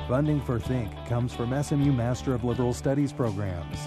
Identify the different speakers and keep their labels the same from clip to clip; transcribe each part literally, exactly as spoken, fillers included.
Speaker 1: Funding for Think comes from S M U Master of Liberal Studies programs.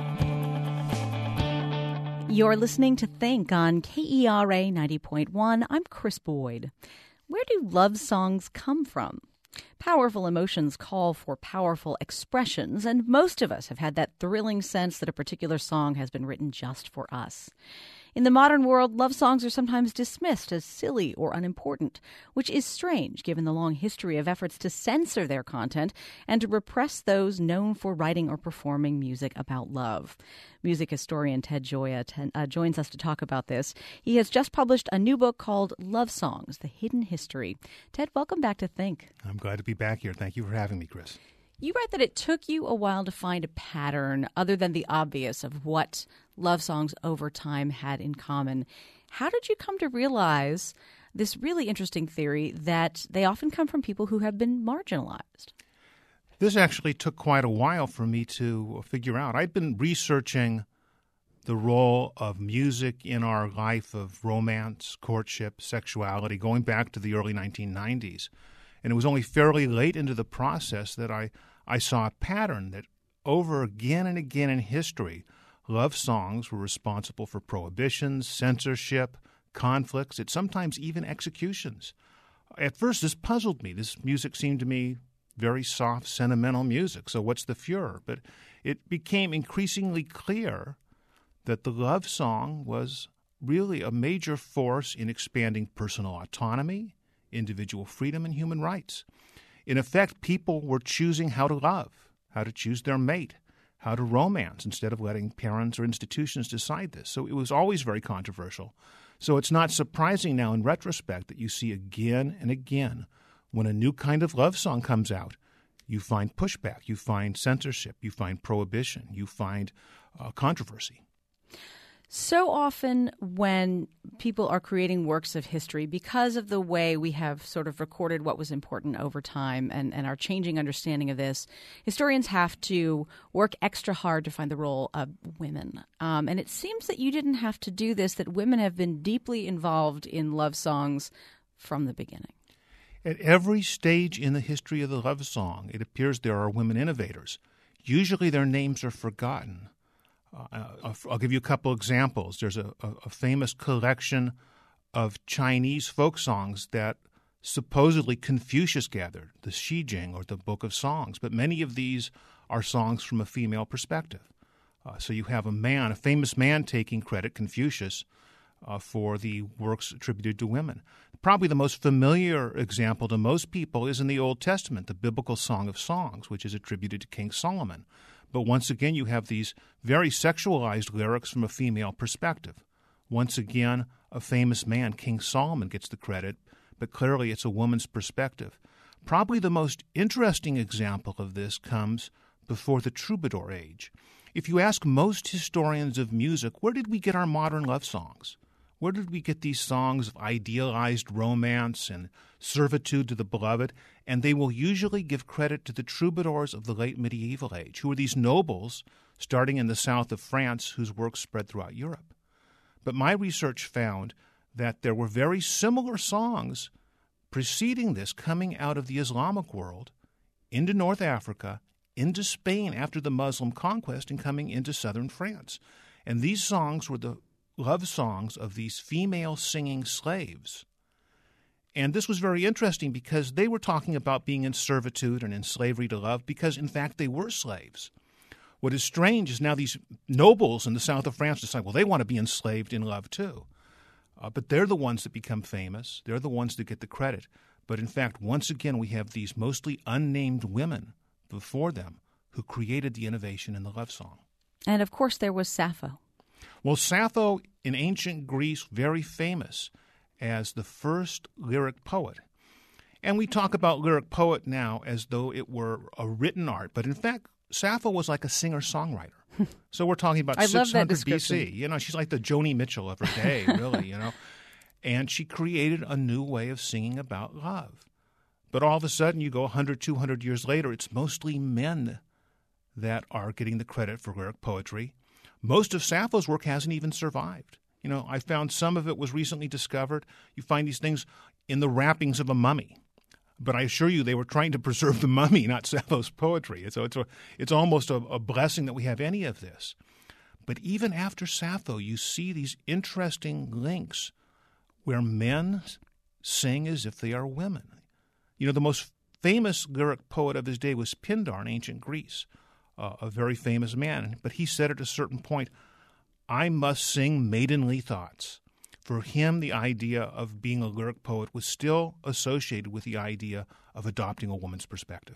Speaker 2: You're listening to Think on K E R A ninety point one. I'm Chris Boyd. Where do love songs come from? Powerful emotions call for powerful expressions, and most of us have had that thrilling sense that a particular song has been written just for us. In the modern world, love songs are sometimes dismissed as silly or unimportant, which is strange given the long history of efforts to censor their content and to repress those known for writing or performing music about love. Music historian Ted Gioia ten, uh, joins us to talk about this. He has just published a new book called Love Songs, The Hidden History. Ted, welcome back to Think.
Speaker 3: I'm glad to be back here. Thank you for having me, Chris.
Speaker 2: You write that it took you a while to find a pattern other than the obvious of what love songs over time had in common. How did you come to realize this really interesting theory that they often come from people who have been marginalized?
Speaker 3: This actually took quite a while for me to figure out. I'd been researching the role of music in our life of romance, courtship, sexuality, going back to the early nineteen nineties. And it was only fairly late into the process that I, I saw a pattern that over again and again in history, love songs were responsible for prohibitions, censorship, conflicts, and sometimes even executions. At first, this puzzled me. This music seemed to me very soft, sentimental music. So what's the furor? But it became increasingly clear that the love song was really a major force in expanding personal autonomy, individual freedom, and human rights. In effect, people were choosing how to love, how to choose their mate, how to romance, instead of letting parents or institutions decide this. So it was always very controversial. So it's not surprising now in retrospect that you see again and again when a new kind of love song comes out, you find pushback, you find censorship, you find prohibition, you find uh, controversy.
Speaker 2: So often when people are creating works of history, because of the way we have sort of recorded what was important over time and, and our changing understanding of this, historians have to work extra hard to find the role of women. Um, and it seems that you didn't have to do this, that women have been deeply involved in love songs from the beginning.
Speaker 3: At every stage in the history of the love song, it appears there are women innovators. Usually their names are forgotten. Uh, I'll give you a couple examples. There's a, a, a famous collection of Chinese folk songs that supposedly Confucius gathered, the Shi Jing, or the Book of Songs. But many of these are songs from a female perspective. Uh, so you have a man, a famous man taking credit, Confucius, uh, for the works attributed to women. Probably the most familiar example to most people is in the Old Testament, the biblical Song of Songs, which is attributed to King Solomon. But once again, you have these very sexualized lyrics from a female perspective. Once again, a famous man, King Solomon, gets the credit, but clearly it's a woman's perspective. Probably the most interesting example of this comes before the troubadour age. If you ask most historians of music, where did we get our modern love songs? Where did we get these songs of idealized romance and servitude to the beloved? And they will usually give credit to the troubadours of the late medieval age, who were these nobles starting in the south of France whose works spread throughout Europe. But my research found that there were very similar songs preceding this coming out of the Islamic world into North Africa, into Spain after the Muslim conquest, and coming into southern France. And these songs were the love songs of these female singing slaves. And this was very interesting because they were talking about being in servitude and in slavery to love because, in fact, they were slaves. What is strange is now these nobles in the south of France decide, well, they want to be enslaved in love too. Uh, but they're the ones that become famous. They're the ones that get the credit. But in fact, once again, we have these mostly unnamed women before them who created the innovation in the love song.
Speaker 2: And, of course, there was Sappho.
Speaker 3: Well, Sappho in ancient Greece, very famous as the first lyric poet. And we talk about lyric poet now as though it were a written art. But in fact, Sappho was like a singer-songwriter. So we're talking about
Speaker 2: I
Speaker 3: six hundred
Speaker 2: B
Speaker 3: C. You know, she's like the Joni Mitchell of her day, really, you know. And she created a new way of singing about love. But all of a sudden, you go one hundred, two hundred years later, it's mostly men that are getting the credit for lyric poetry. Most of Sappho's work hasn't even survived. You know, I found some of it was recently discovered. You find these things in the wrappings of a mummy. But I assure you, they were trying to preserve the mummy, not Sappho's poetry. So it's, a, it's almost a, a blessing that we have any of this. But even after Sappho, you see these interesting links where men sing as if they are women. You know, the most famous lyric poet of his day was Pindar in ancient Greece, uh, a very famous man. But he said at a certain point, I must sing maidenly thoughts. For him, the idea of being a lyric poet was still associated with the idea of adopting a woman's perspective.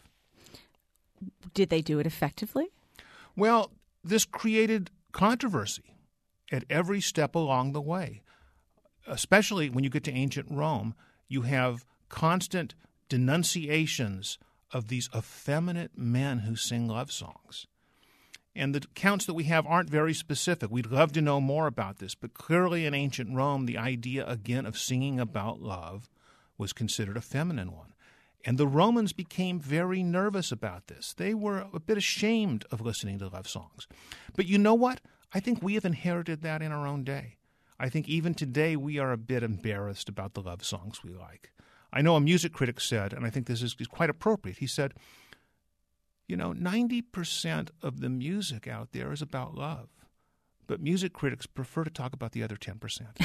Speaker 2: Did they do it effectively?
Speaker 3: Well, this created controversy at every step along the way. Especially when you get to ancient Rome, you have constant denunciations of these effeminate men who sing love songs. And the accounts that we have aren't very specific. We'd love to know more about this, but clearly in ancient Rome, the idea, again, of singing about love was considered a feminine one. And the Romans became very nervous about this. They were a bit ashamed of listening to love songs. But you know what? I think we have inherited that in our own day. I think even today we are a bit embarrassed about the love songs we like. I know a music critic said, and I think this is quite appropriate, he said, you know, ninety percent of the music out there is about love, but music critics prefer to talk about the other ten percent.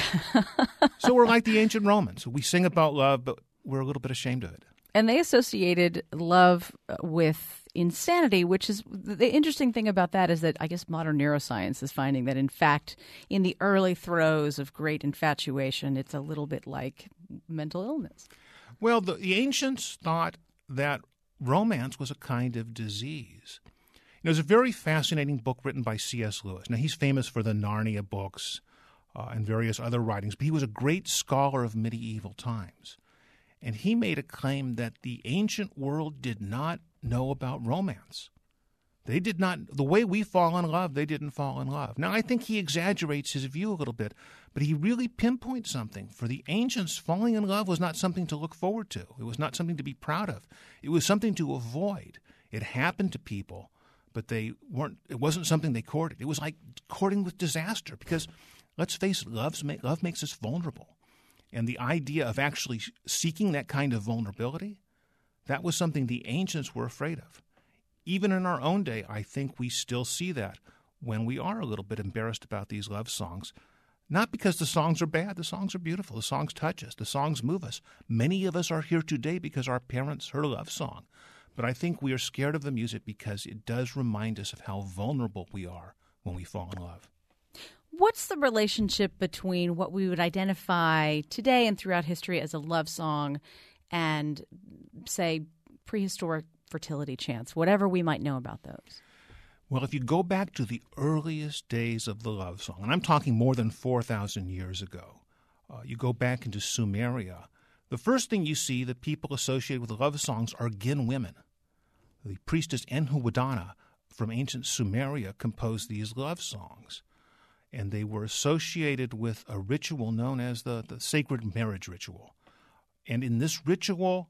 Speaker 3: So we're like the ancient Romans. We sing about love, but we're a little bit ashamed of it.
Speaker 2: And they associated love with insanity, which is the interesting thing about that is that I guess modern neuroscience is finding that, in fact, in the early throes of great infatuation, it's a little bit like mental illness.
Speaker 3: Well, the, the ancients thought that romance was a kind of disease. You know, there's a very fascinating book written by C S Lewis. Now, he's famous for the Narnia books uh, and various other writings, but he was a great scholar of medieval times. And he made a claim that the ancient world did not know about romance. They did not, the way we fall in love, they didn't fall in love. Now, I think he exaggerates his view a little bit, but he really pinpoints something. For the ancients, falling in love was not something to look forward to. It was not something to be proud of. It was something to avoid. It happened to people, but they weren't, it wasn't something they courted. It was like courting with disaster because, let's face it, love's, love makes us vulnerable. And the idea of actually seeking that kind of vulnerability, that was something the ancients were afraid of. Even in our own day, I think we still see that when we are a little bit embarrassed about these love songs. Not because the songs are bad. The songs are beautiful. The songs touch us. The songs move us. Many of us are here today because our parents heard a love song. But I think we are scared of the music because it does remind us of how vulnerable we are when we fall in love.
Speaker 2: What's the relationship between what we would identify today and throughout history as a love song and, say, prehistoric fertility chants, whatever we might know about those?
Speaker 3: Well, if you go back to the earliest days of the love song, and I'm talking more than four thousand years ago, uh, you go back into Sumeria, the first thing you see that people associated with love songs are Gin women. The priestess Enhuwadana from ancient Sumeria composed these love songs, and they were associated with a ritual known as the, the sacred marriage ritual. And in this ritual,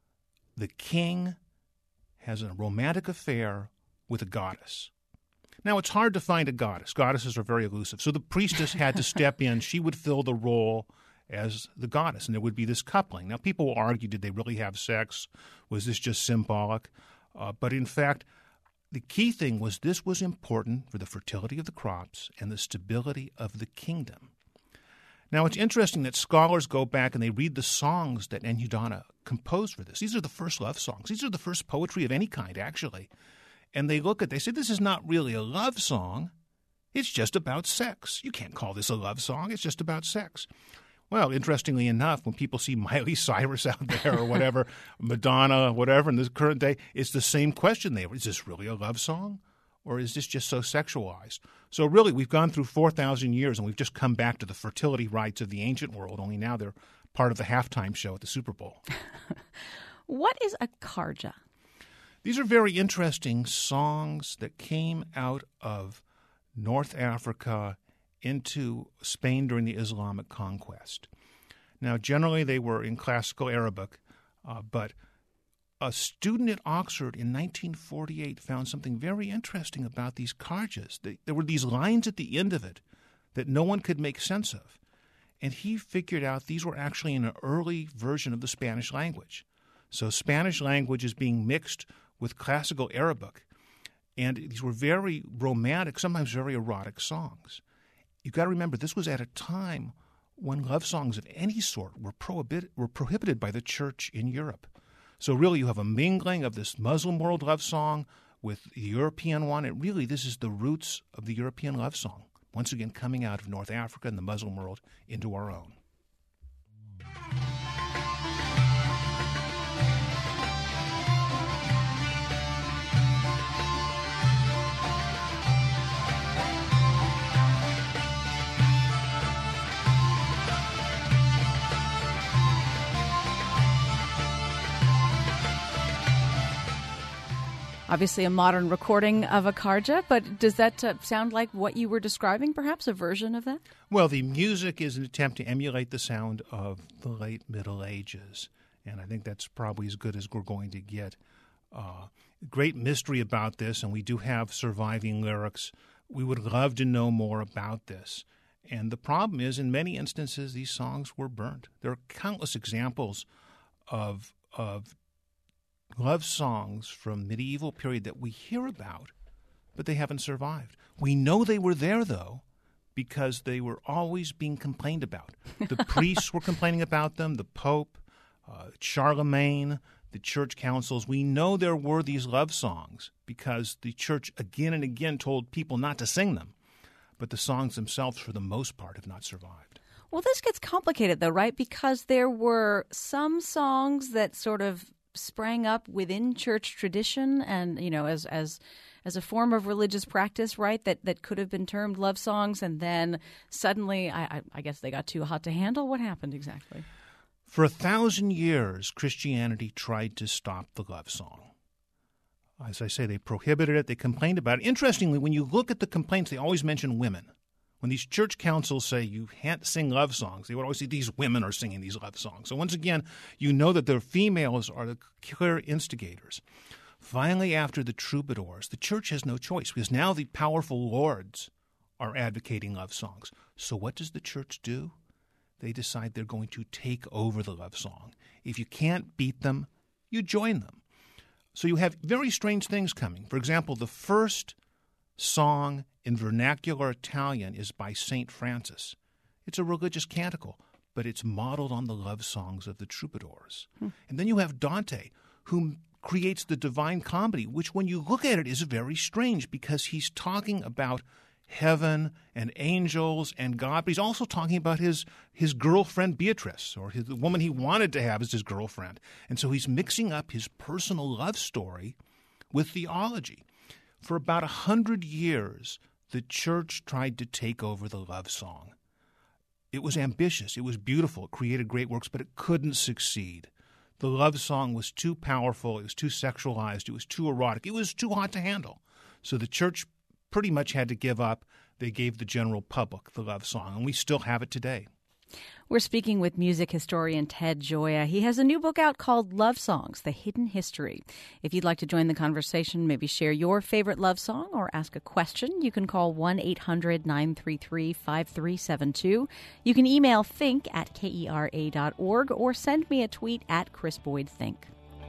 Speaker 3: the king has a romantic affair with a goddess. Now, it's hard to find a goddess. Goddesses are very elusive. So the priestess had to step in. She would fill the role as the goddess, and there would be this coupling. Now, people will argue, did they really have sex? Was this just symbolic? Uh, but in fact, the key thing was this was important for the fertility of the crops and the stability of the kingdom. Now, it's interesting that scholars go back and they read the songs that Enhuwadana composed for this. These are the first love songs. These are the first poetry of any kind, actually. And they look at, they say, this is not really a love song. It's just about sex. You can't call this a love song. It's just about sex. Well, interestingly enough, when people see Miley Cyrus out there or whatever, Madonna, whatever, in this current day, it's the same question. They Is this really a love song? Or is this just so sexualized? So really, we've gone through four thousand years, and we've just come back to the fertility rites of the ancient world, only now they're part of the halftime show at the Super Bowl.
Speaker 2: What is a kharja?
Speaker 3: These are very interesting songs that came out of North Africa into Spain during the Islamic conquest. Now, generally, they were in classical Arabic, uh, but a student at Oxford in nineteen forty-eight found something very interesting about these kharjas. They, there were these lines at the end of it that no one could make sense of. And he figured out these were actually in an early version of the Spanish language. So Spanish language is being mixed with classical Arabic. And these were very romantic, sometimes very erotic songs. You've got to remember, this was at a time when love songs of any sort were, prohibit, were prohibited by the church in Europe. So really you have a mingling of this Muslim world love song with the European one. And really this is the roots of the European love song, once again coming out of North Africa and the Muslim world into our own.
Speaker 2: Obviously a modern recording of a Kharja, but does that uh, sound like what you were describing, perhaps, a version of that?
Speaker 3: Well, the music is an attempt to emulate the sound of the late Middle Ages, and I think that's probably as good as we're going to get. Uh, great mystery about this, and we do have surviving lyrics. We would love to know more about this. And the problem is, in many instances, these songs were burned. There are countless examples of of love songs from medieval period that we hear about, but they haven't survived. We know they were there, though, because they were always being complained about. The priests were complaining about them, the Pope, uh, Charlemagne, the church councils. We know there were these love songs because the church again and again told people not to sing them. But the songs themselves, for the most part, have not survived.
Speaker 2: Well, this gets complicated, though, right? Because there were some songs that sort of sprang up within church tradition and, you know, as as as a form of religious practice, right, that, that could have been termed love songs, and then suddenly, I, I, I guess they got too hot to handle. What happened exactly?
Speaker 3: For a thousand years, Christianity tried to stop the love song. As I say, they prohibited it, they complained about it. Interestingly, when you look at the complaints, they always mention women. When these church councils say you can't sing love songs, they would always say these women are singing these love songs. So once again, you know that the females are the clear instigators. Finally, after the troubadours, the church has no choice because now the powerful lords are advocating love songs. So what does the church do? They decide they're going to take over the love song. If you can't beat them, you join them. So you have very strange things coming. For example, the first song in vernacular Italian is by Saint Francis. It's a religious canticle, but it's modeled on the love songs of the troubadours. Hmm. And then you have Dante, who creates the Divine Comedy, which when you look at it is very strange because he's talking about heaven and angels and God, but he's also talking about his his girlfriend Beatrice, or his, the woman he wanted to have as his girlfriend. And so he's mixing up his personal love story with theology. For about a hundred years, the church tried to take over the love song. It was ambitious. It was beautiful. It created great works, but it couldn't succeed. The love song was too powerful. It was too sexualized. It was too erotic. It was too hot to handle. So the church pretty much had to give up. They gave the general public the love song, and we still have it today.
Speaker 2: We're speaking with music historian Ted Gioia. He has a new book out called Love Songs, The Hidden History. If you'd like to join the conversation, maybe share your favorite love song or ask a question, you can call one eight hundred nine three three five three seven two. You can email think at kera dot org or send me a tweet at Chris Boyd Think.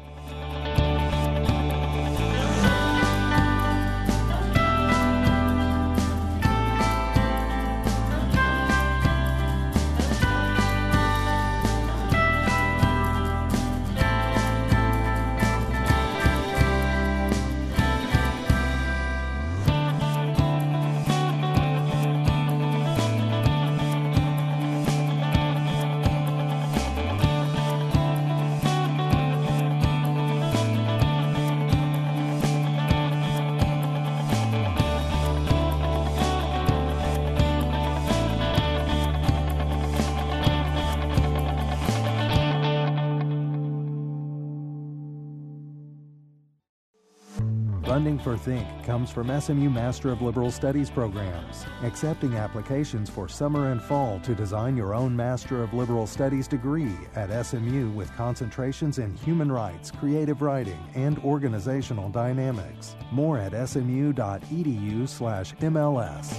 Speaker 1: Funding for Think comes from S M U Master of Liberal Studies programs, accepting applications for summer and fall to design your own Master of Liberal Studies degree at S M U with concentrations in human rights, creative writing, and organizational dynamics. More at smu.edu slash MLS.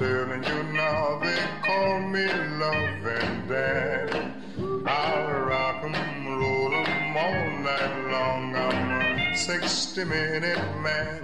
Speaker 4: telling you now, they call me love and dad. I'll rock 'em, roll 'em all night long. I'm a sixty-minute man.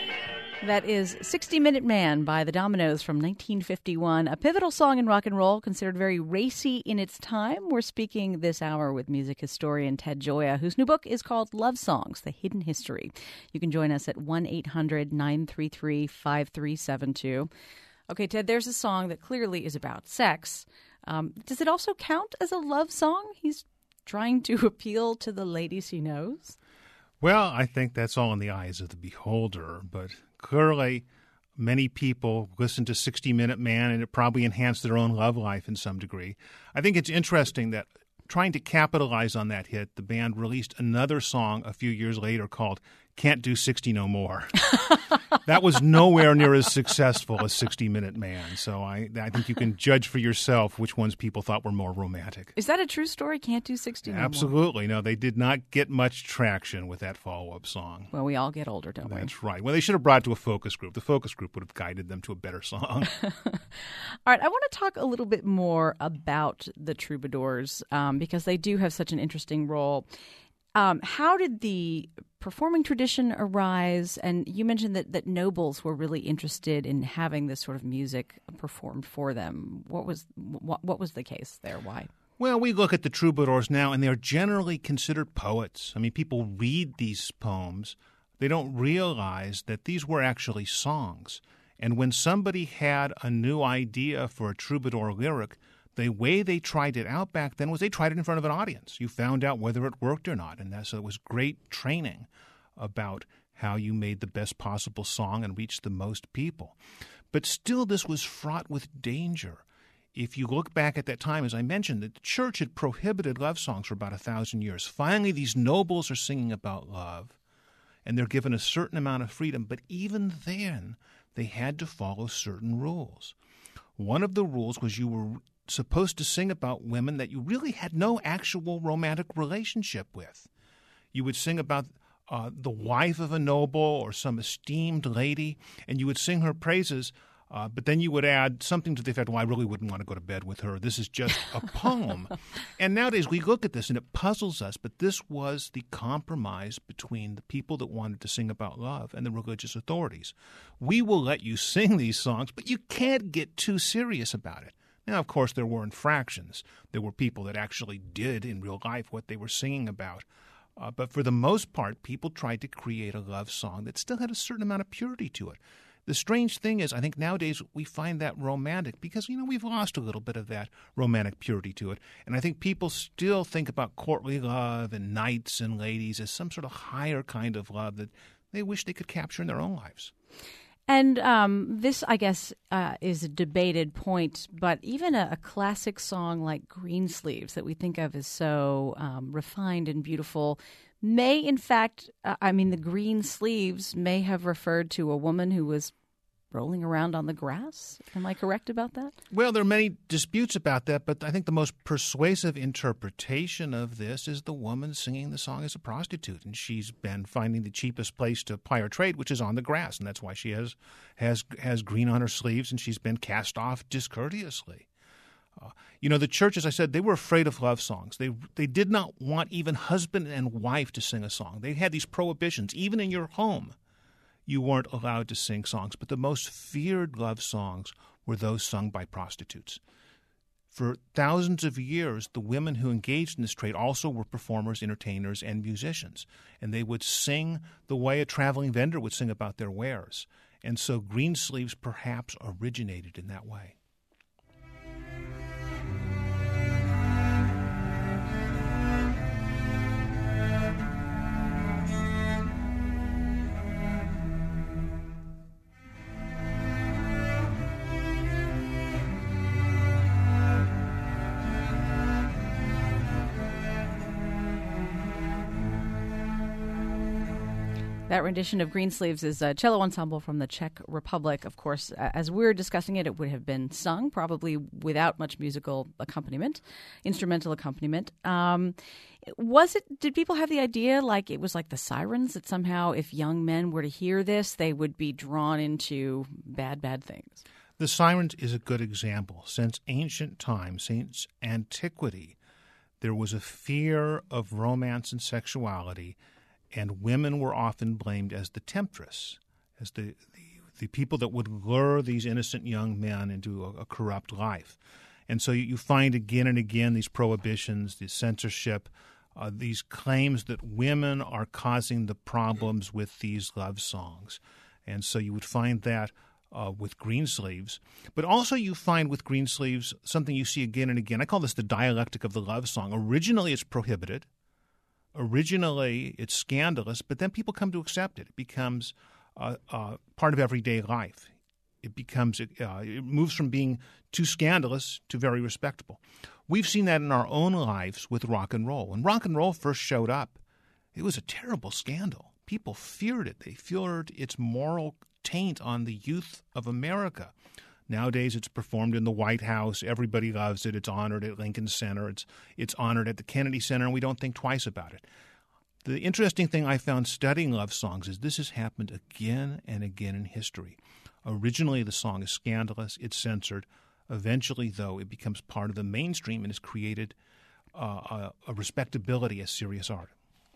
Speaker 2: That is sixty minute Man by the Dominoes from nineteen fifty-one, a pivotal song in rock and roll, considered very racy in its time. We're speaking this hour with music historian Ted Gioia, whose new book is called Love Songs, The Hidden History. You can join us at one eight hundred nine three three five three seven two. Okay, Ted, there's a song that clearly is about sex. Um, does it also count as a love song? He's trying to appeal to the ladies he knows?
Speaker 3: Well, I think that's all in the eyes of the beholder, but clearly many people listen to sixty minute Man, and it probably enhanced their own love life in some degree. I think it's interesting that trying to capitalize on that hit, the band released another song a few years later called Can't Do sixty No More. That was nowhere near as successful as sixty minute Man. So I, I think you can judge for yourself which ones people thought were more romantic.
Speaker 2: Is that a true story? Can't Do sixty No More?
Speaker 3: Absolutely. No, they did not get much traction with that follow-up song.
Speaker 2: Well, we all get older, don't we?
Speaker 3: That's right. Well, they should have brought it to a focus group. The focus group would have guided them to a better song.
Speaker 2: All right, I want to talk a little bit more about the Troubadours um, because they do have such an interesting role. Um, how did the performing tradition arise? And you mentioned that, that nobles were really interested in having this sort of music performed for them. What was what, what was the case there? Why?
Speaker 3: Well, we look at the troubadours now, and they're generally considered poets. I mean, people read these poems. They don't realize that these were actually songs. And when somebody had a new idea for a troubadour lyric, the way they tried it out back then was they tried it in front of an audience. You found out whether it worked or not, and that, so it was great training about how you made the best possible song and reached the most people. But still, this was fraught with danger. If you look back at that time, as I mentioned, the church had prohibited love songs for about a thousand years. Finally, these nobles are singing about love, and they're given a certain amount of freedom. But even then, they had to follow certain rules. One of the rules was you were supposed to sing about women that you really had no actual romantic relationship with. You would sing about uh, the wife of a noble or some esteemed lady, and you would sing her praises, uh, but then you would add something to the effect, well, I really wouldn't want to go to bed with her. This is just a poem. And nowadays we look at this and it puzzles us, but this was the compromise between the people that wanted to sing about love and the religious authorities. We will let you sing these songs, but you can't get too serious about it. Now, of course, there were infractions. There were people that actually did in real life what they were singing about. Uh, but for the most part, people tried to create a love song that still had a certain amount of purity to it. The strange thing is, I think nowadays we find that romantic because, you know, we've lost a little bit of that romantic purity to it. And I think people still think about courtly love and knights and ladies as some sort of higher kind of love that they wish they could capture in their own lives.
Speaker 2: And um, this, I guess, uh, is a debated point, but even a, a classic song like Greensleeves that we think of as so um, refined and beautiful may, in fact, uh, I mean, the green sleeves may have referred to a woman who was rolling around on the grass. Am I correct about that?
Speaker 3: Well, there are many disputes about that, but I think the most persuasive interpretation of this is the woman singing the song as a prostitute, and she's been finding the cheapest place to ply her trade, which is on the grass, and that's why she has has has green on her sleeves, and she's been cast off discourteously. Uh, you know, the church, as I said, they were afraid of love songs. They they did not want even husband and wife to sing a song. They had these prohibitions, even in your home. You weren't allowed to sing songs, but the most feared love songs were those sung by prostitutes. For thousands of years, the women who engaged in this trade also were performers, entertainers, and musicians, and they would sing the way a traveling vendor would sing about their wares. And so Greensleeves perhaps originated in that way.
Speaker 2: That rendition of Greensleeves is a cello ensemble from the Czech Republic. Of course, as we're discussing it, it would have been sung, probably without much musical accompaniment, instrumental accompaniment. Um, was it? Did people have the idea, like it was like the Sirens, that somehow if young men were to hear this, they would be drawn into bad, bad things?
Speaker 3: The Sirens is a good example. Since ancient times, since antiquity, there was a fear of romance and sexuality, and women were often blamed as the temptress, as the, the, the people that would lure these innocent young men into a, a corrupt life. And so you, you find again and again these prohibitions, the censorship, uh, these claims that women are causing the problems with these love songs. And so you would find that Uh, with Greensleeves. But also you find with Greensleeves something you see again and again. I call this the dialectic of the love song. Originally it's prohibited. Originally it's scandalous, but then people come to accept it. It becomes uh, uh, part of everyday life. It becomes, uh, it moves from being too scandalous to very respectable. We've seen that in our own lives with rock and roll. When rock and roll first showed up, it was a terrible scandal. People feared it. They feared its moral taint on the youth of America. Nowadays, it's performed in the White House. Everybody loves it. It's honored at Lincoln Center. It's it's honored at the Kennedy Center, and we don't think twice about it. The interesting thing I found studying love songs is this has happened again and again in history. Originally, the song is scandalous. It's censored. Eventually, though, it becomes part of the mainstream and has created uh, a, a respectability as serious art.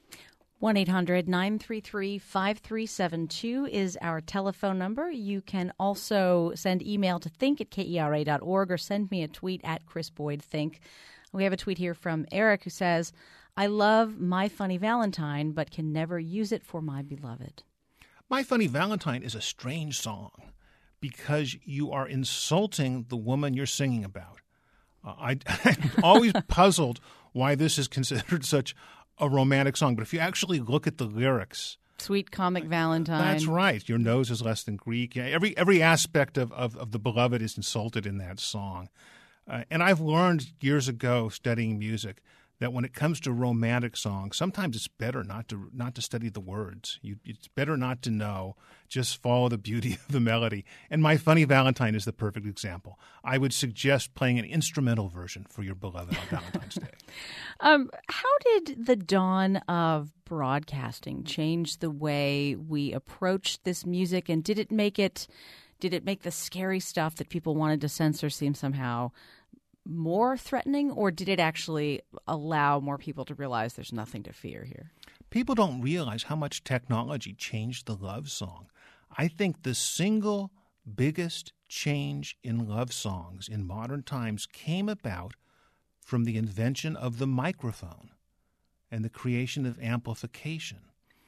Speaker 2: one eight hundred nine three three five three seven two is our telephone number. You can also send email to think at K E R A dot org or send me a tweet at Chris Boyd Think. We have a tweet here from Eric who says, I love My Funny Valentine, but can never use it for my beloved.
Speaker 3: My Funny Valentine is a strange song because you are insulting the woman you're singing about. Uh, I, I'm always puzzled why this is considered such a romantic song, but if you actually look at the lyrics,
Speaker 2: sweet comic Valentine.
Speaker 3: That's right. Your nose is less than Greek. Yeah, every every aspect of, of, of the beloved is insulted in that song. Uh, and I've learned years ago studying music that when it comes to romantic songs, sometimes it's better not to not to study the words. You, it's better not to know. Just follow the beauty of the melody. And My Funny Valentine is the perfect example. I would suggest playing an instrumental version for your beloved on Valentine's Day.
Speaker 2: Um, how did the dawn of broadcasting change the way we approached this music, and did it make it did it make the scary stuff that people wanted to censor seem somehow more threatening, or did it actually allow more people to realize there's nothing to fear here?
Speaker 3: People don't realize how much technology changed the love song. I think the single biggest change in love songs in modern times came about from the invention of the microphone and the creation of amplification.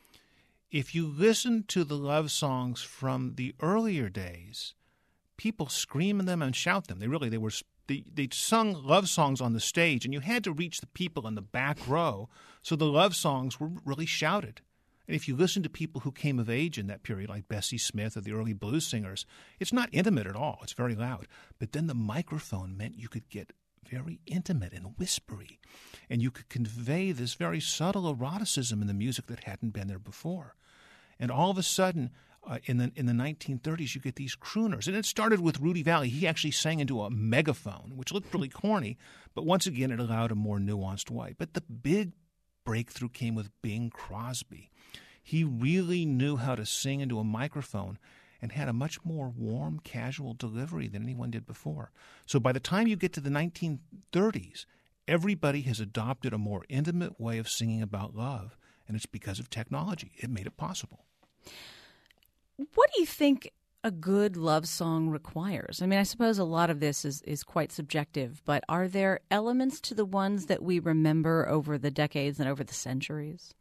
Speaker 3: If you listen to the love songs from the earlier days, people scream them and shout them. They really, they were They, they sung love songs on the stage, and you had to reach the people in the back row, so the love songs were really shouted. And if you listen to people who came of age in that period, like Bessie Smith or the early blues singers, it's not intimate at all. It's very loud. But then the microphone meant you could get very intimate and whispery, and you could convey this very subtle eroticism in the music that hadn't been there before. And all of a sudden, Uh, in the in the nineteen thirties, you get these crooners. And it started with Rudy Vallée. He actually sang into a megaphone, which looked really corny, but once again, it allowed a more nuanced way. But the big breakthrough came with Bing Crosby. He really knew how to sing into a microphone and had a much more warm, casual delivery than anyone did before. So by the time you get to the nineteen thirties, everybody has adopted a more intimate way of singing about love, and it's because of technology. It made it possible.
Speaker 2: What do you think a good love song requires? I mean, I suppose a lot of this is, is quite subjective, but are there elements to the ones that we remember over the decades and over the centuries?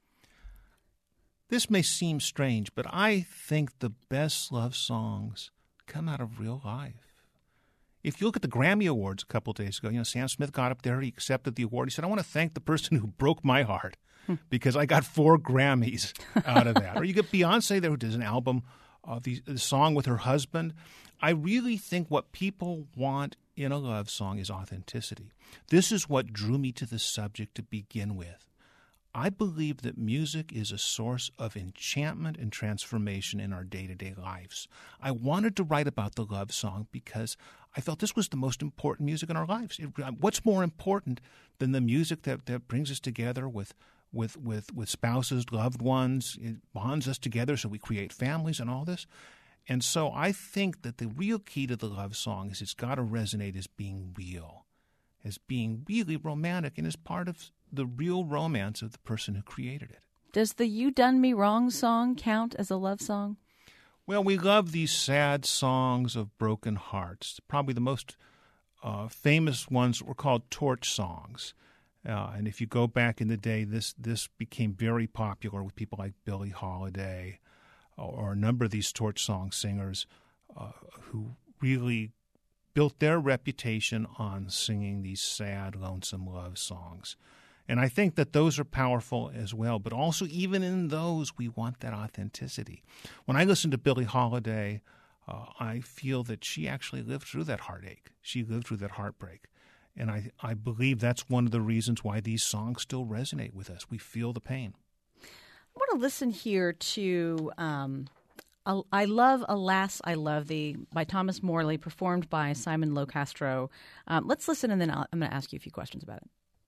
Speaker 3: This may seem strange, but I think the best love songs come out of real life. If you look at the Grammy Awards a couple of days ago, you know, Sam Smith got up there, he accepted the award. He said, I want to thank the person who broke my heart because I got four Grammys out of that. Or you get Beyonce there who does an album of the, the song with her husband. I really think what people want in a love song is authenticity. This is what drew me to the subject to begin with. I believe that music is a source of enchantment and transformation in our day-to-day lives. I wanted to write about the love song because I felt this was the most important music in our lives. It, what's more important than the music that, that brings us together with with with with spouses, loved ones? It bonds us together so we create families and all this. And so I think that the real key to the love song is it's got to resonate as being real, as being really romantic, and as part of the real romance of the person who created it.
Speaker 2: Does the You Done Me Wrong song count as a love song?
Speaker 3: Well, we love these sad songs of broken hearts. Probably the most uh, famous ones were called torch songs. Uh, and if you go back in the day, this this became very popular with people like Billie Holiday or, or a number of these torch song singers uh, who really built their reputation on singing these sad, lonesome love songs. And I think that those are powerful as well. But also, even in those, we want that authenticity. When I listen to Billie Holiday, uh, I feel that she actually lived through that heartache. She lived through that heartbreak. And I, I believe that's one of the reasons why these songs still resonate with us. We feel the pain.
Speaker 2: I want to listen here to um, I Love, Alas, I Love Thee by Thomas Morley, performed by Simon Locastro. Um, let's listen, and then I'll, I'm going to ask you a few questions about it.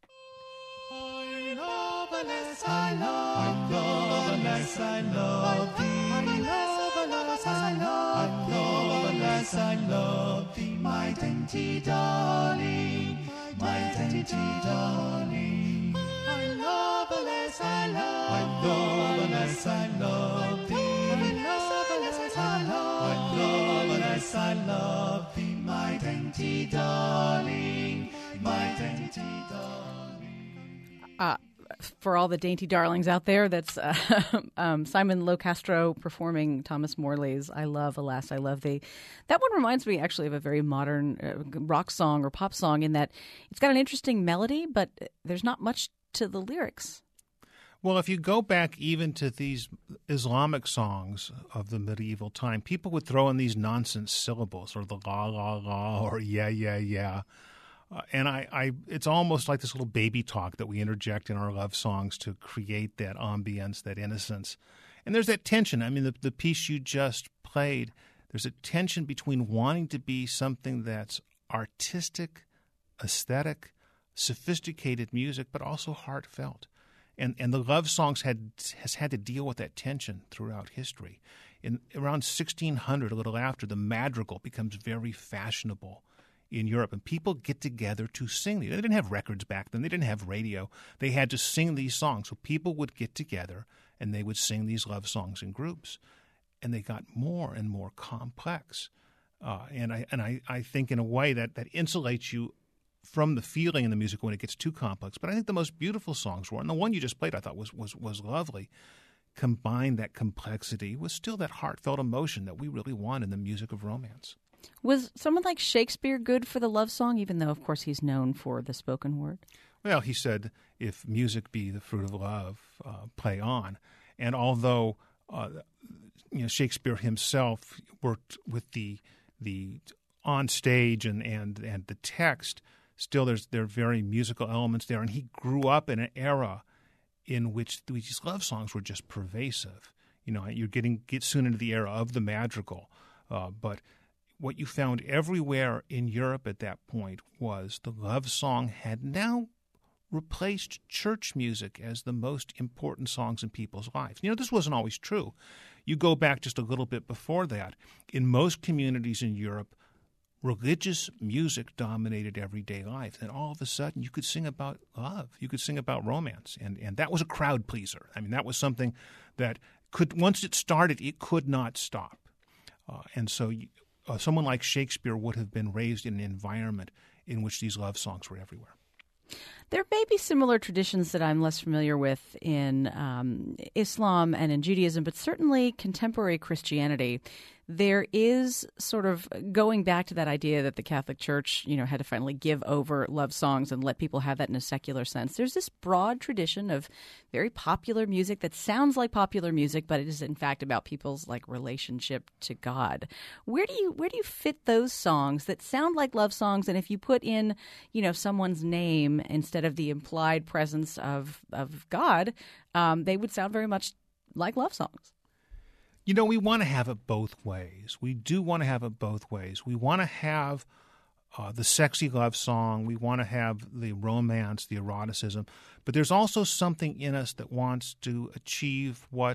Speaker 5: I love, alas, I love, I love, alas, I love thee. I love, alas, I love, I love, alas, I love thee, my dainty darling, my dainty darling. I love, alas, I love, I love, alas, I love thee. I love, alas, I love, I love, alas, I love thee, my dainty darling, my dainty darling.
Speaker 2: Uh, for all the dainty darlings out there, that's uh, um, Simon Locastro performing Thomas Morley's I Love, Alas, I Love Thee. That one reminds me actually of a very modern uh, rock song or pop song in that it's got an interesting melody, but there's not much to the lyrics.
Speaker 3: Well, if you go back even to these Islamic songs of the medieval time, people would throw in these nonsense syllables, or the la, la, la, or yeah, yeah, yeah. Uh, and I, I, it's almost like this little baby talk that we interject in our love songs to create that ambience, that innocence. And there's that tension. I mean, the, the piece you just played, there's a tension between wanting to be something that's artistic, aesthetic, sophisticated music, but also heartfelt. And and the love songs had has had to deal with that tension throughout history. In around sixteen hundred, a little after, the madrigal becomes very fashionable in Europe, and people get together to sing these. They didn't have records back then. They didn't have radio. They had to sing these songs. So people would get together, and they would sing these love songs in groups. And they got more and more complex. Uh, and I and I, I think in a way that, that insulates you from the feeling in the music when it gets too complex. But I think the most beautiful songs were, and the one you just played I thought was was was lovely, combined that complexity with still that heartfelt emotion that we really want in the music of romance.
Speaker 2: Was someone like Shakespeare good for the love song, even though, of course, he's known for the spoken word?
Speaker 3: Well, he said, if music be the fruit of love, uh, play on. And although uh, you know, Shakespeare himself worked with the the on stage and, and, and the text, still there's there are very musical elements there. And he grew up in an era in which these love songs were just pervasive. You know, you're getting get soon into the era of the madrigal, uh, but what you found everywhere in Europe at that point was the love song had now replaced church music as the most important songs in people's lives. You know, this wasn't always true. You go back just a little bit before that. In most communities in Europe, religious music dominated everyday life. And all of a sudden, you could sing about love. You could sing about romance. And, and that was a crowd pleaser. I mean, that was something that could, once it started, it could not stop. Uh, and so you, Uh, someone like Shakespeare would have been raised in an environment in which these love songs were everywhere.
Speaker 2: There may be similar traditions that I'm less familiar with in um, Islam and in Judaism, but certainly contemporary Christianity. There is sort of going back to that idea that the Catholic Church, you know, had to finally give over love songs and let people have that in a secular sense. There's this broad tradition of very popular music that sounds like popular music, but it is in fact about people's like relationship to God. Where do you where do you fit those songs that sound like love songs? And if you put in, you know, someone's name instead of the implied presence of of God, um, they would sound very much like love songs.
Speaker 3: You know, we want to have it both ways. We do want to have it both ways. We want to have uh, the sexy love song. We want to have the romance, the eroticism. But there's also something in us that wants to achieve what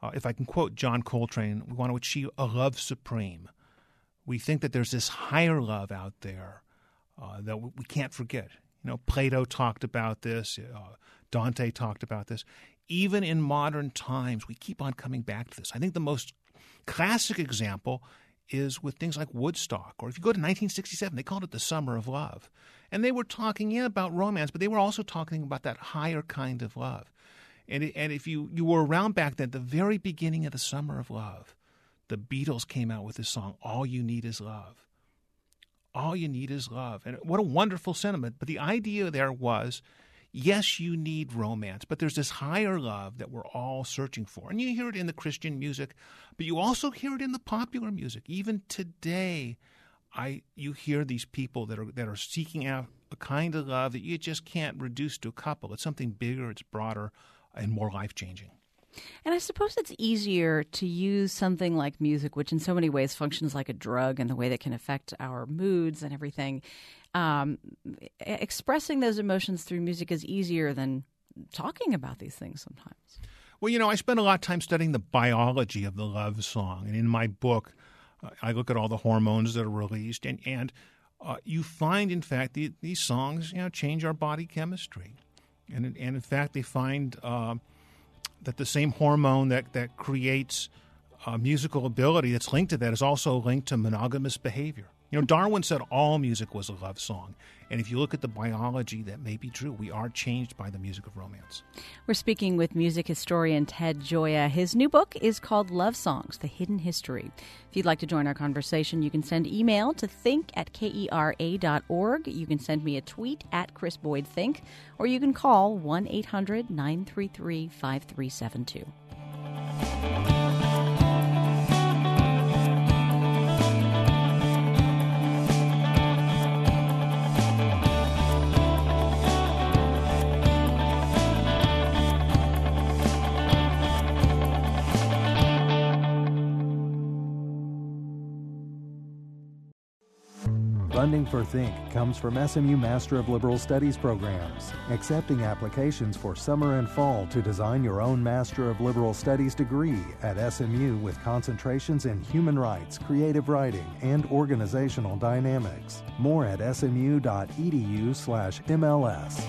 Speaker 3: Uh, if I can quote John Coltrane, we want to achieve a love supreme. We think that there's this higher love out there uh, that we can't forget. You know, Plato talked about this. Uh, Dante talked about this. Even in modern times, we keep on coming back to this. I think the most classic example is with things like Woodstock. Or if you go to nineteen sixty-seven, they called it the Summer of Love. And they were talking, yeah, about romance, but they were also talking about that higher kind of love. And, it, and if you, you were around back then, the very beginning of the Summer of Love, the Beatles came out with this song, All You Need Is Love. All you need is love. And what a wonderful sentiment. But the idea there was, yes, you need romance, but there's this higher love that we're all searching for. And you hear it in the Christian music, but you also hear it in the popular music. Even today, I you hear these people that are that are seeking out a kind of love that you just can't reduce to a couple. It's something bigger, it's broader, and more life-changing.
Speaker 2: And I suppose it's easier to use something like music, which in so many ways functions like a drug in the way that can affect our moods and everything. Um, expressing those emotions through music is easier than talking about these things sometimes.
Speaker 3: Well, you know, I spent a lot of time studying the biology of the love song. And in my book, uh, I look at all the hormones that are released. And, and uh, you find, in fact, the, these songs, you know, change our body chemistry. And, and in fact, they find uh, that the same hormone that, that creates uh, musical ability that's linked to that is also linked to monogamous behavior. You know, Darwin said all music was a love song. And if you look at the biology, that may be true. We are changed by the music of romance.
Speaker 2: We're speaking with music historian Ted Gioia. His new book is called Love Songs, The Hidden History. If you'd like to join our conversation, you can send email to think at kera dot org. You can send me a tweet at Chris Boyd Think, or you can call one eight hundred nine three three five three seven two.
Speaker 1: Funding for Think comes from S M U Master of Liberal Studies programs, accepting applications for summer and fall to design your own Master of Liberal Studies degree at S M U with concentrations in human rights, creative writing, and organizational dynamics. More at smu.edu slash MLS.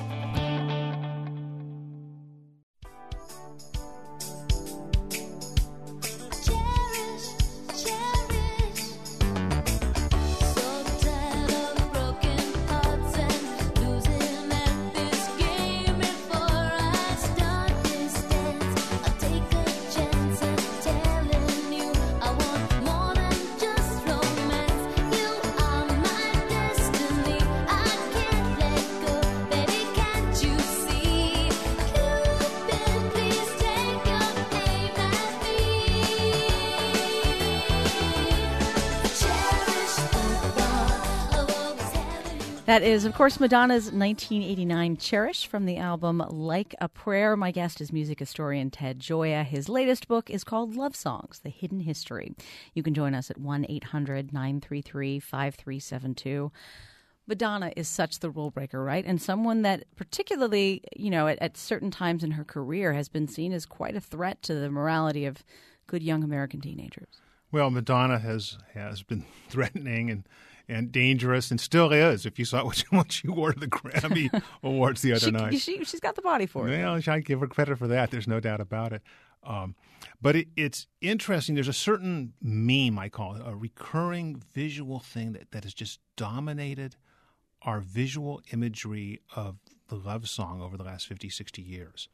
Speaker 2: That is, of course, Madonna's nineteen eighty-nine Cherish from the album Like a Prayer. My guest is music historian Ted Gioia. His latest book is called Love Songs, The Hidden History. You can join us at one eight hundred nine three three five three seven two. Madonna is such the rule breaker, right? And someone that particularly, you know, at, at certain times in her career has been seen as quite a threat to the morality of good young American teenagers.
Speaker 3: Well, Madonna has, has been threatening and and dangerous, and still is. If you saw what she, what she wore to the Grammy Awards the other
Speaker 2: she,
Speaker 3: night,
Speaker 2: she, she's got the body for it.
Speaker 3: Well, I give her credit for that. There's no doubt about it. Um, but it, it's interesting. There's a certain meme, I call it, a recurring visual thing that, that has just dominated our visual imagery of the love song over the last fifty, sixty years.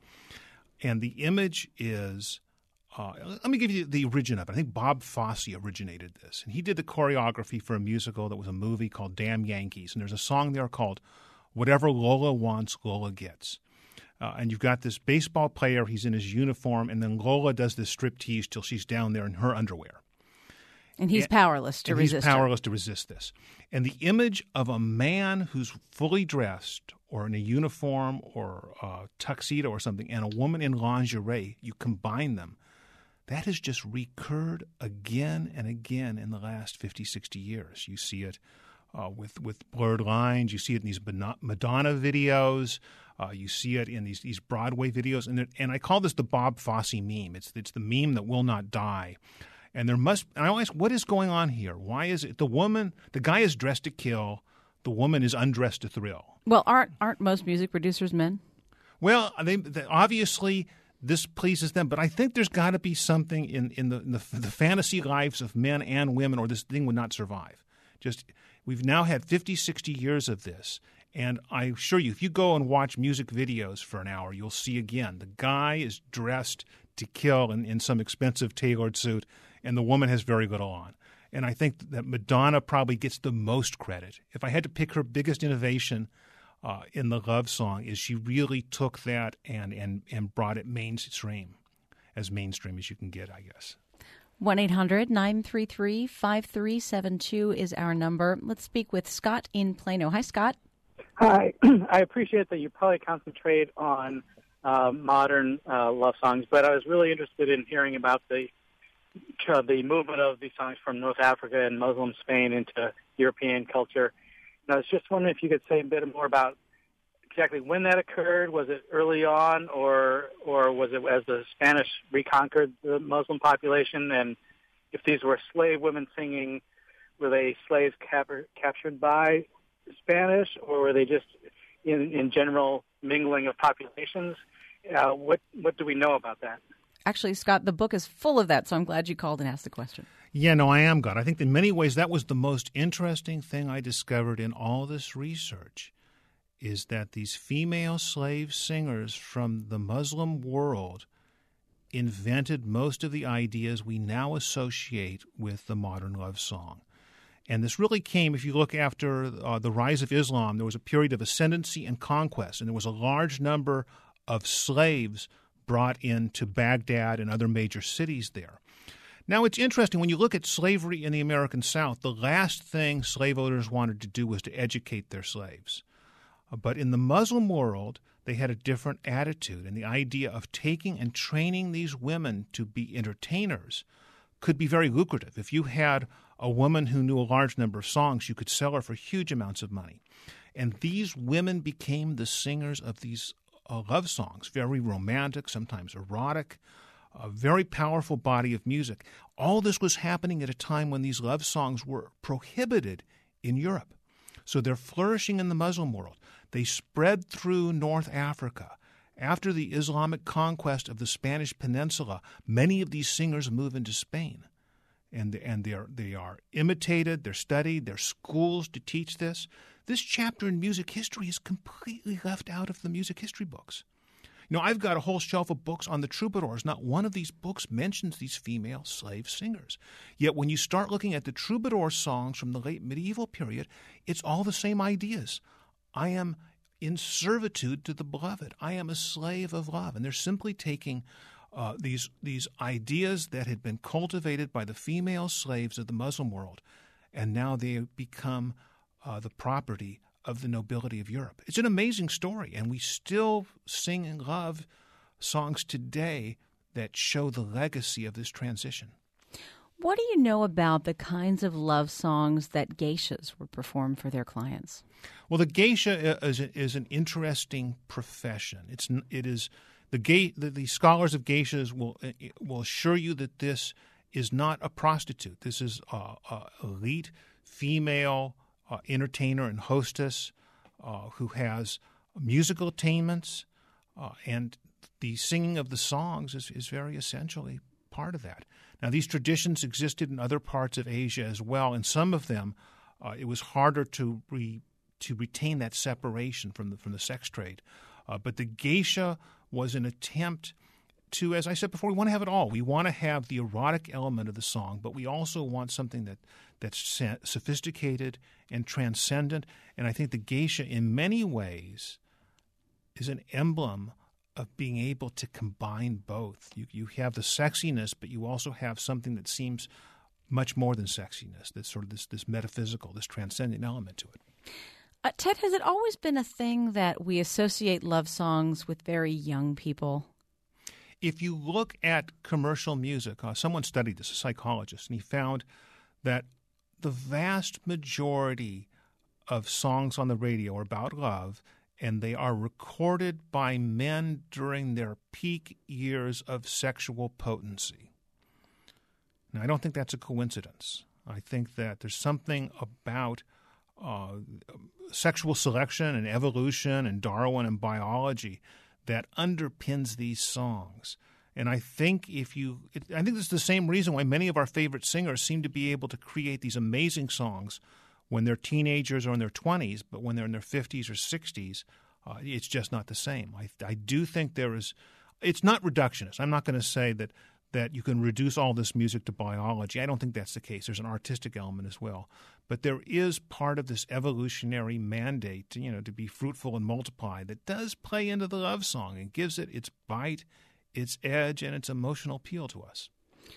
Speaker 3: And the image is... Uh, let me give you the origin of it. I think Bob Fosse originated this. And he did the choreography for a musical that was a movie called Damn Yankees. And there's a song there called Whatever Lola Wants, Lola Gets. Uh, and you've got this baseball player. He's in his uniform. And then Lola does this striptease till she's down there in her underwear.
Speaker 2: And he's
Speaker 3: and,
Speaker 2: powerless to
Speaker 3: and
Speaker 2: resist
Speaker 3: he's powerless
Speaker 2: her.
Speaker 3: to resist this. And the image of a man who's fully dressed or in a uniform or a tuxedo or something and a woman in lingerie, you combine them. That has just recurred again and again in the last fifty, sixty years. You see it uh, with with blurred lines. You see it in these Madonna videos. Uh, you see it in these these Broadway videos, and it, and I call this the Bob Fosse meme. It's it's the meme that will not die. And there must. And I always, what is going on here? Why is it the woman? The guy is dressed to kill. The woman is undressed to thrill.
Speaker 2: Well, aren't aren't most music producers men?
Speaker 3: Well, they, they obviously this pleases them, but I think there's got to be something in in, the, in the the fantasy lives of men and women, or this thing would not survive. Just we've now had fifty, sixty years of this. And I assure you, if you go and watch music videos for an hour, you'll see again, the guy is dressed to kill in, in some expensive tailored suit, and the woman has very little on. And I think that Madonna probably gets the most credit. If I had to pick her biggest innovation uh, in the love song, is she really took that and, and, and brought it mainstream, as mainstream as you can get, I guess.
Speaker 2: one eight hundred nine three three five three seven two is our number. Let's speak with Scott in Plano. Hi, Scott.
Speaker 6: Hi. I appreciate that you probably concentrate on uh, modern uh, love songs, but I was really interested in hearing about the uh, the movement of these songs from North Africa and Muslim Spain into European culture. And I was just wondering if you could say a bit more about exactly when that occurred. Was it early on, or or was it as the Spanish reconquered the Muslim population? And if these were slave women singing, were they slaves cap- captured by Spanish, or were they just in, in general mingling of populations? Uh, what what do we know about that?
Speaker 2: Actually, Scott, the book is full of that, so I'm glad you called and asked the question.
Speaker 3: Yeah, no, I am glad. I think in many ways that was the most interesting thing I discovered in all this research, is that these female slave singers from the Muslim world invented most of the ideas we now associate with the modern love song. And this really came, if you look after uh, the rise of Islam, there was a period of ascendancy and conquest, and there was a large number of slaves brought into Baghdad and other major cities there. Now, it's interesting, when you look at slavery in the American South, the last thing slave owners wanted to do was to educate their slaves. Uh, but in the Muslim world, they had a different attitude, and the idea of taking and training these women to be entertainers could be very lucrative. If you had a woman who knew a large number of songs, you could sell her for huge amounts of money. And these women became the singers of these uh, love songs, very romantic, sometimes erotic, a very powerful body of music. All this was happening at a time when these love songs were prohibited in Europe. So they're flourishing in the Muslim world. They spread through North Africa. After the Islamic conquest of the Spanish Peninsula, many of these singers move into Spain. And, and they are, they are imitated, they're studied, there are schools to teach this. This chapter in music history is completely left out of the music history books. You know, I've got a whole shelf of books on the troubadours. Not one of these books mentions these female slave singers. Yet when you start looking at the troubadour songs from the late medieval period, it's all the same ideas. I am in servitude to the beloved. I am a slave of love. And they're simply taking uh, these, these ideas that had been cultivated by the female slaves of the Muslim world, and now they become uh, the property of the nobility of Europe. It's an amazing story, and we still sing and love songs today that show the legacy of this transition.
Speaker 2: What do you know about the kinds of love songs that geishas would perform for their clients?
Speaker 3: Well, the geisha is, a, is an interesting profession. It's it is the, ge, the the scholars of geishas will will assure you that this is not a prostitute. This is a, a elite female uh, entertainer and hostess uh, who has musical attainments, uh, and the singing of the songs is, is very essentially part of that. Now, these traditions existed in other parts of Asia as well, and some of them uh, it was harder to re, to retain that separation from the from the sex trade. Uh, but the geisha was an attempt to, as I said before, we want to have it all. We want to have the erotic element of the song, but we also want something that that's sophisticated and transcendent. And I think the geisha, in many ways, is an emblem of being able to combine both. You you have the sexiness, but you also have something that seems much more than sexiness. That's sort of this this metaphysical, this transcendent element to it.
Speaker 2: Uh, Ted, has it always been a thing that we associate love songs with very young people?
Speaker 3: If you look at commercial music, uh, someone studied this, a psychologist, and he found that the vast majority of songs on the radio are about love, and they are recorded by men during their peak years of sexual potency. Now, I don't think that's a coincidence. I think that there's something about uh, sexual selection and evolution and Darwin and biology that underpins these songs. And I think if you, it, I think this is the same reason why many of our favorite singers seem to be able to create these amazing songs when they're teenagers or in their twenties, but when they're in their fifties or sixties, uh, it's just not the same. I, I do think there is, it's not reductionist. I'm not going to say that that you can reduce all this music to biology. I don't think that's the case. There's an artistic element as well. But there is part of this evolutionary mandate to, you know, to be fruitful and multiply that does play into the love song and gives it its bite, its edge, and its emotional appeal to us.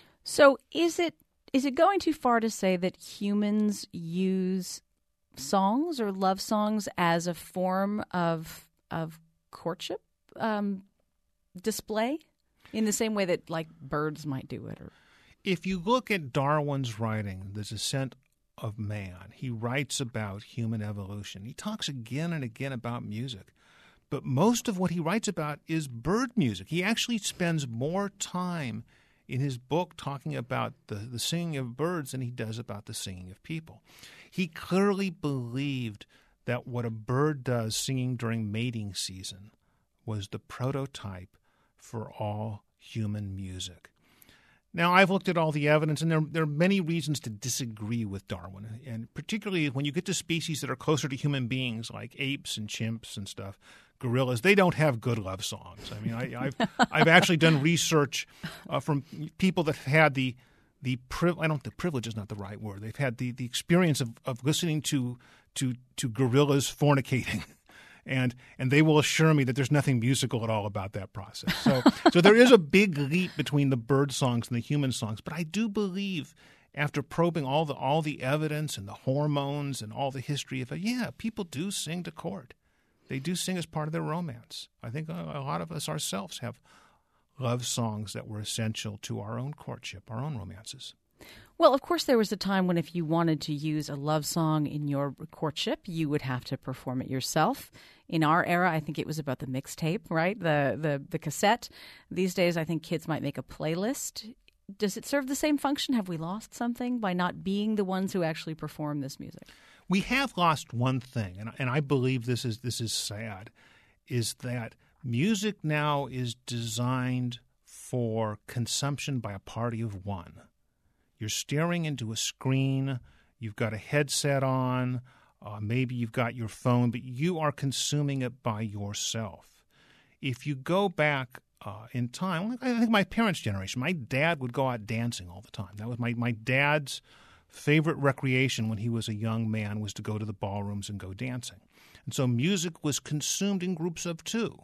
Speaker 2: So is it is it going too far to say that humans use songs or love songs as a form of of courtship um, display? In the same way that, like, birds might do it? Or
Speaker 3: if you look at Darwin's writing, The Descent of Man, he writes about human evolution. He talks again and again about music. But most of what he writes about is bird music. He actually spends more time in his book talking about the, the singing of birds than he does about the singing of people. He clearly believed that what a bird does singing during mating season was the prototype for all human music. Now, I've looked at all the evidence, and there, there are many reasons to disagree with Darwin, and particularly when you get to species that are closer to human beings, like apes and chimps and stuff, gorillas, they don't have good love songs. I mean, I, I've I've actually done research uh, from people that have had the the priv- I don't the privilege is not the right word. They've had the, the experience of, of listening to to to gorillas fornicating. And and they will assure me that there's nothing musical at all about that process. So so there is a big leap between the bird songs and the human songs. But I do believe, after probing all the all the evidence and the hormones and all the history of it, yeah, people do sing to court. They do sing as part of their romance. I think a, a lot of us ourselves have love songs that were essential to our own courtship, our own romances.
Speaker 2: Well, of course, there was a time when if you wanted to use a love song in your courtship, you would have to perform it yourself. In our era, I think it was about the mixtape, right? The, the the cassette. These days, I think kids might make a playlist. Does it serve the same function? Have we lost something by not being the ones who actually perform this music?
Speaker 3: We have lost one thing, and, and I believe this is this is sad, is that music now is designed for consumption by a party of one. You're staring into a screen, you've got a headset on, uh, maybe you've got your phone, but you are consuming it by yourself. If you go back uh, in time, I think my parents' generation, my dad would go out dancing all the time. That was my, my dad's favorite recreation when he was a young man, was to go to the ballrooms and go dancing. And so music was consumed in groups of two.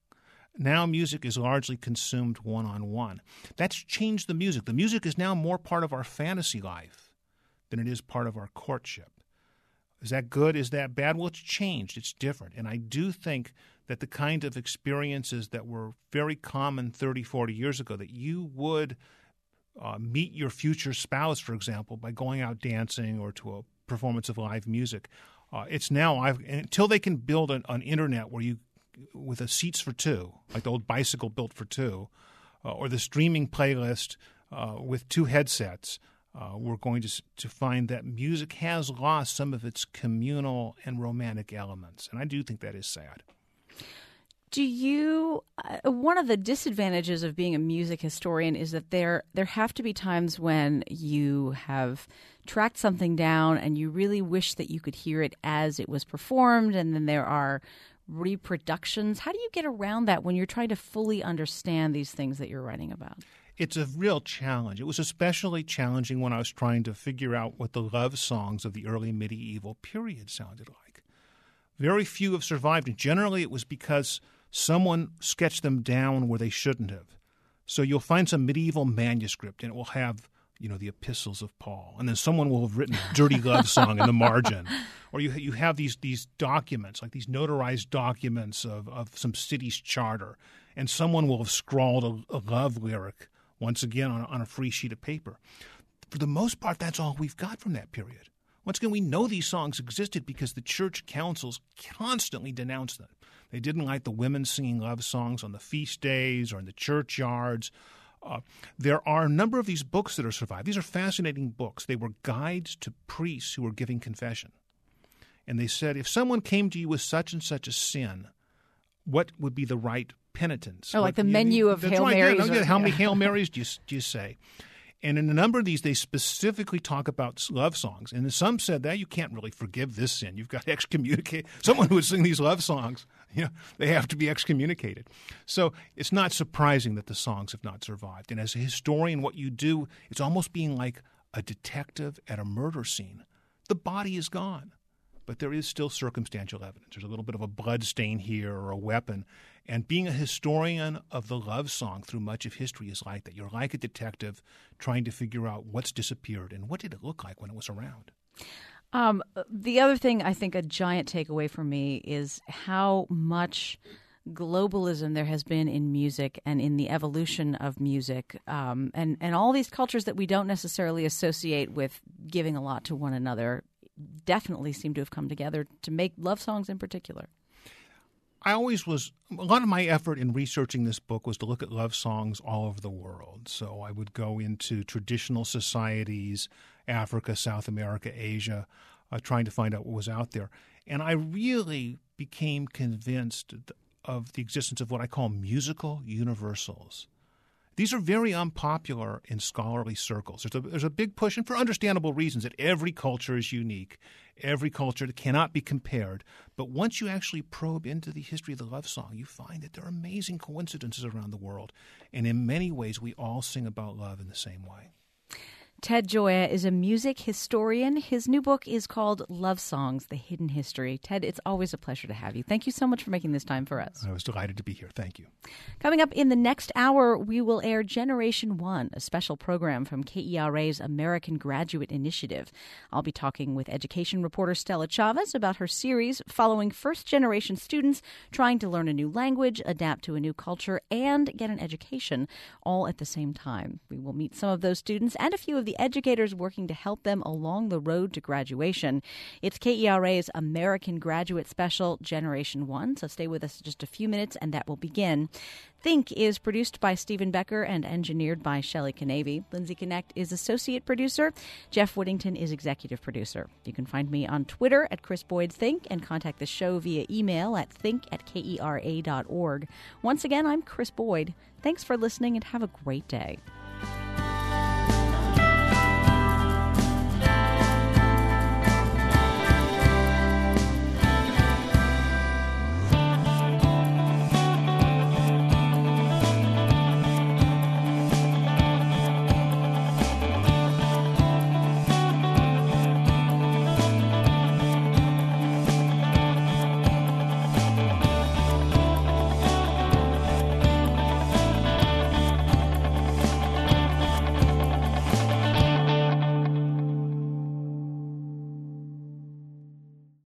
Speaker 3: Now music is largely consumed one-on-one. That's changed the music. The music is now more part of our fantasy life than it is part of our courtship. Is that good? Is that bad? Well, it's changed. It's different. And I do think that the kind of experiences that were very common thirty, forty years ago, that you would uh, meet your future spouse, for example, by going out dancing or to a performance of live music, uh, it's now, I've, until they can build an, an internet where you with a seats for two, like the old bicycle built for two, uh, or the streaming playlist uh, with two headsets, uh, we're going to to find that music has lost some of its communal and romantic elements. And I do think that is sad.
Speaker 2: Do you uh, one of the disadvantages of being a music historian is that there there have to be times when you have tracked something down and you really wish that you could hear it as it was performed, and then there are reproductions. How do you get around that when you're trying to fully understand these things that you're writing about?
Speaker 3: It's a real challenge. It was especially challenging when I was trying to figure out what the love songs of the early medieval period sounded like. Very few have survived, and generally it was because someone sketched them down where they shouldn't have. So you'll find some medieval manuscript, and it will have, you know, the epistles of Paul, and then someone will have written a dirty love song in the margin. Or you you have these these documents, like these notarized documents of, of some city's charter, and someone will have scrawled a, a love lyric, once again, on a, on a free sheet of paper. For the most part, that's all we've got from that period. Once again, we know these songs existed because the church councils constantly denounced them. They didn't like the women singing love songs on the feast days or in the churchyards. Uh, there are a number of these books that are survived. These are fascinating books. They were guides to priests who were giving confession. And they said, if someone came to you with such and such a sin, what would be the right penitence?
Speaker 2: Oh,
Speaker 3: what,
Speaker 2: like the
Speaker 3: you,
Speaker 2: how
Speaker 3: that's
Speaker 2: Hail
Speaker 3: right,
Speaker 2: Marys.
Speaker 3: Yeah, no,
Speaker 2: or,
Speaker 3: how many
Speaker 2: yeah.
Speaker 3: Hail Marys do you, do you say? And in a number of these, they specifically talk about love songs. And some said that you can't really forgive this sin. You've got to excommunicate. Someone who would sing these love songs, you know, they have to be excommunicated. So it's not surprising that the songs have not survived. And as a historian, what you do, it's almost being like a detective at a murder scene. The body is gone, but there is still circumstantial evidence. There's a little bit of a blood stain here or a weapon. And being a historian of the love song through much of history is like that. You're like a detective trying to figure out what's disappeared and what did it look like when it was around.
Speaker 2: Um, the other thing I think a giant takeaway for me is how much globalism there has been in music and in the evolution of music, um, and, and all these cultures that we don't necessarily associate with giving a lot to one another definitely seem to have come together to make love songs in particular.
Speaker 3: I always was – a lot of my effort in researching this book was to look at love songs all over the world. So I would go into traditional societies, Africa, South America, Asia, uh, trying to find out what was out there. And I really became convinced of the existence of what I call musical universals. These are very unpopular in scholarly circles. There's a, there's a big push, and for understandable reasons, that every culture is unique. Every culture cannot be compared. But once you actually probe into the history of the love song, you find that there are amazing coincidences around the world. And in many ways, we all sing about love in the same way.
Speaker 2: Ted Gioia is a music historian. His new book is called Love Songs, The Hidden History. Ted, it's always a pleasure to have you. Thank you so much for making this time for us.
Speaker 3: I was delighted to be here. Thank you.
Speaker 2: Coming up in the next hour, we will air Generation One, a special program from K E R A's American Graduate Initiative. I'll be talking with education reporter Stella Chavez about her series following first-generation students trying to learn a new language, adapt to a new culture, and get an education all at the same time. We will meet some of those students and a few of the educators working to help them along the road to graduation. It's K E R A's American Graduate Special, Generation One, so stay with us just a few minutes and that will begin. Think is produced by Stephen Becker and engineered by Shelley Canavy. Lindsay Connect is associate producer. Jeff Whittington is executive producer. You can find me on Twitter at Chris Boyd Think and contact the show via email at think at kera dot org. Once again, I'm Chris Boyd. Thanks for listening and have a great day.